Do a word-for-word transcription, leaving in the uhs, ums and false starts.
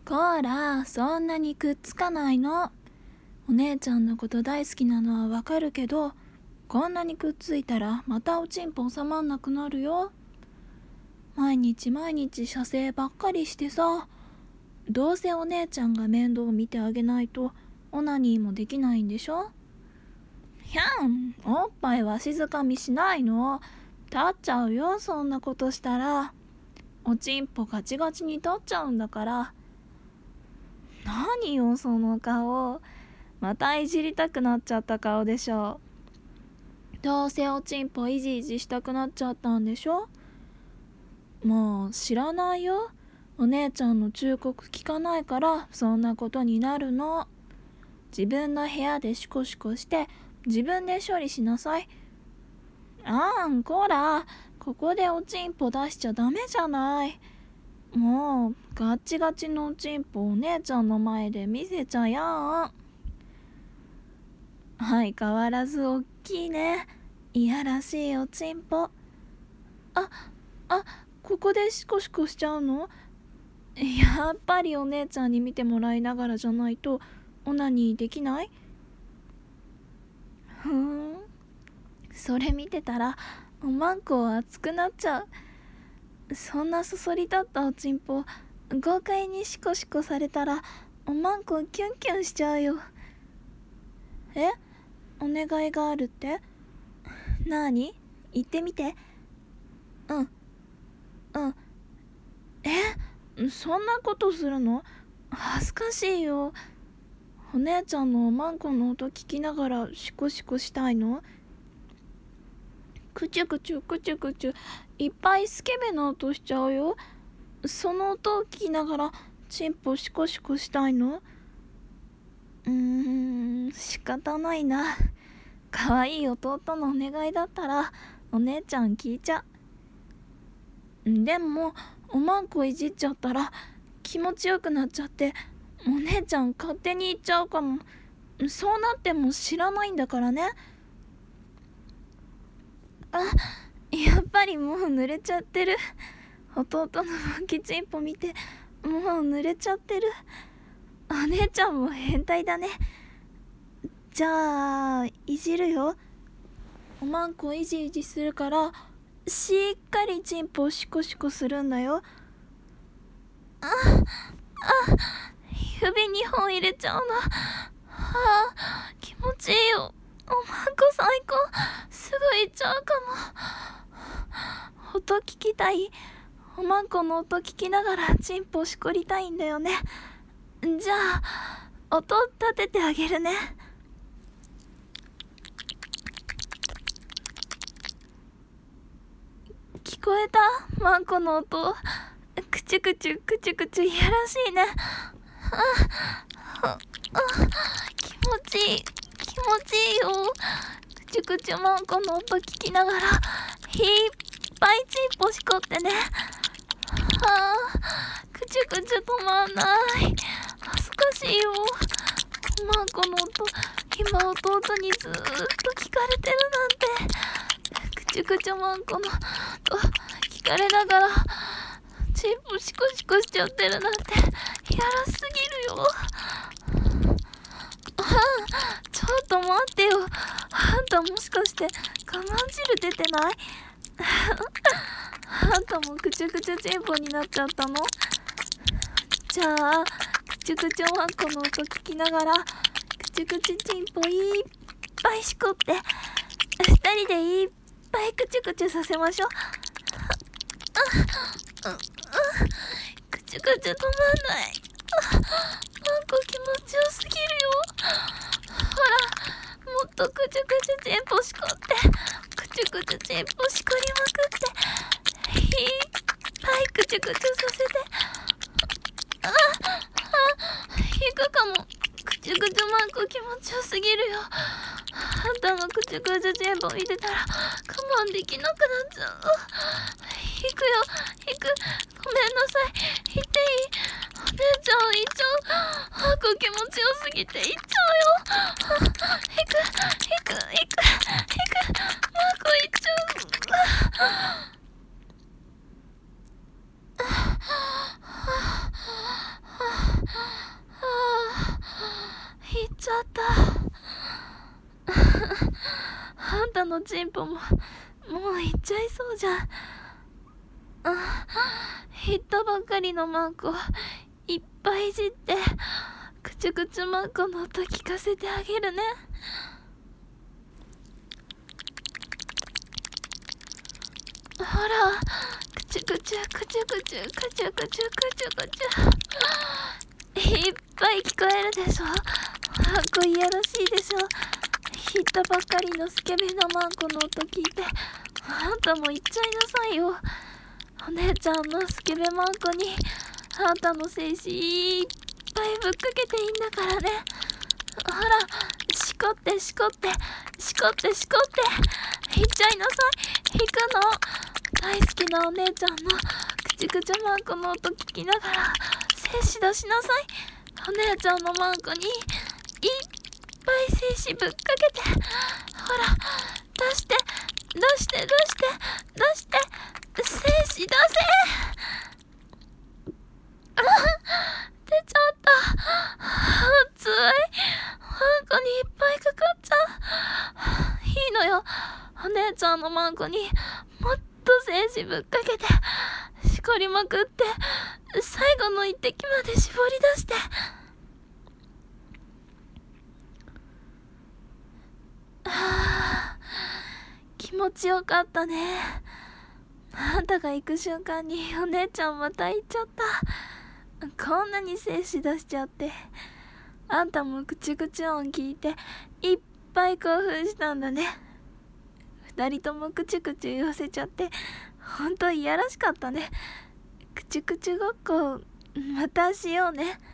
こーら、そんなにくっつかないの。お姉ちゃんのこと大好きなのはわかるけど、こんなにくっついたらまたおちんぽ収まんなくなるよ。毎日毎日射精ばっかりしてさ、どうせお姉ちゃんが面倒見てあげないとオナニーもできないんでしょ。ひゃん、おっぱいは静かみしないの。立っちゃうよ、そんなことしたら。おちんぽガチガチに立っちゃうんだから。何よその顔、またいじりたくなっちゃった顔でしょ。どうせおちんぽいじいじしたくなっちゃったんでしょ。もう知らないよ。お姉ちゃんの忠告聞かないからそんなことになるの。自分の部屋でシコシコして自分で処理しなさい。あんこら、ここでおちんぽ出しちゃダメじゃない。もうガッチガチのおちんぽお姉ちゃんの前で見せちゃやん。相変わらずおっきいね、いやらしいおちんぽ。ああ、ここでシコシコしちゃうの。やっぱりお姉ちゃんに見てもらいながらじゃないとオナニーできない。ふーん、それ見てたらおまんこ熱くなっちゃう。そんなそそり立ったおちんぽ豪快にシコシコされたらおまんこキュンキュンしちゃうよ。え、お願いがあるって？なーに？言ってみて。うんうんえ、そんなことするの？恥ずかしいよ。お姉ちゃんのおまんこの音聞きながらシコシコしたいの？クチュクチュクチュクチュいっぱいスケベな音しちゃうよ。その音を聞きながらチンポシコシコしたいの？うーん、仕方ないな。可愛い弟のお願いだったらお姉ちゃん聞いちゃ。でもおまんこいじっちゃったら気持ちよくなっちゃってお姉ちゃん勝手に行っちゃうかも。そうなっても知らないんだからね。あ、やっぱりもう濡れちゃってる。弟のモンキチンポ見てもう濡れちゃってる。お姉ちゃんも変態だね。じゃあいじるよ。おまんこいじいじするからしっかりチンポシコシコするんだよ。ああ、指にほん入れちゃうの。はあ、気持ちいいよ。おまんこ最高。すぐ行っちゃうかも。音聞きたい？おまんこの音聞きながらチンポしこりたいんだよね。じゃあ音立ててあげるね。聞こえた？マンコの音。くちゅくちゅくちゅくちゅいやらしいね。ああ、気持ちいい気持ちいいよ。くちゅくちゅマンコの音聞きながらいっぱいチンポしこってね。ああ、くちゅくちゅ止まんない。恥ずかしいよ。マンコの音今弟にずーっと聞かれてるなんて。くちゅくちゅマンコの音聞かれながらチンポシコシコしちゃってるなんてやらすぎるよ。あ、ちょっと待ってよ。あんたもしかして我慢汁出てない？あんたもくちゅくちゅチンポになっちゃったの？じゃあくちゅくちゅマンコの音聞きながらくちゅくちゅチンポいっぱいしこってふたりでいっぱいくちゅくちゅさせましょう。あ、あ、あ、くちゅくちゅ止まんない。あ、マンコ気持ちよすぎるよ。ほら、もっとくちゅくちゅチンポしこってくちゅくちゅチンポしこりまくっていっぱいくちゅくちゅさせて。あ、あ、引くかも。くちゅくちゅマンコ気持ちよすぎるよ。あんたがくちゅくちゅチンポ見てたら我慢できなくなっちゃう。引くよ引く。ごめんなさい。引いていい？お姉ちゃん行っちゃう。マンコ気持ちよすぎて行っちゃうよ。引く引く引く引く。マンコ行っちゃう。 おちんぽももういっちゃいそうじゃん。あ、言ったばっかりのマンコいっぱいいじってくちゅくちゅマンコの音聞かせてあげるね。ほら、くちゅくちゅくちゅくちゅくちゅくちゅくちゅくちゅ、いっぱい聞こえるでしょ。マンコいやらしいでしょ。言ったばっかりのスケベなマンコの音聞いてあんたも言っちゃいなさいよ。お姉ちゃんのスケベマンコにあんたの精子いっぱいぶっかけていいんだからね。ほら、しこってしこってしこってしこって言っちゃいなさい。引くの。大好きなお姉ちゃんのくちくちマンコの音聞きながら精子出しなさい。お姉ちゃんのマンコにいっぱい精子ぶっかけて、ほら出して出して出して出して精子出せ。あ、出ちゃった。熱い。マンコにいっぱいかかっちゃう。いいのよ、お姉ちゃんのマンコにもっと精子ぶっかけてしこりまくって最後の一滴まで絞り出して。はあ、気持ちよかったね。あんたが行く瞬間にお姉ちゃんまた行っちゃった。こんなに精子出しちゃって、あんたもくちゅくちゅ音聞いていっぱい興奮したんだね。二人ともくちゅくちゅ言わせちゃってほんといやらしかったね。くちゅくちゅごっこまたしようね。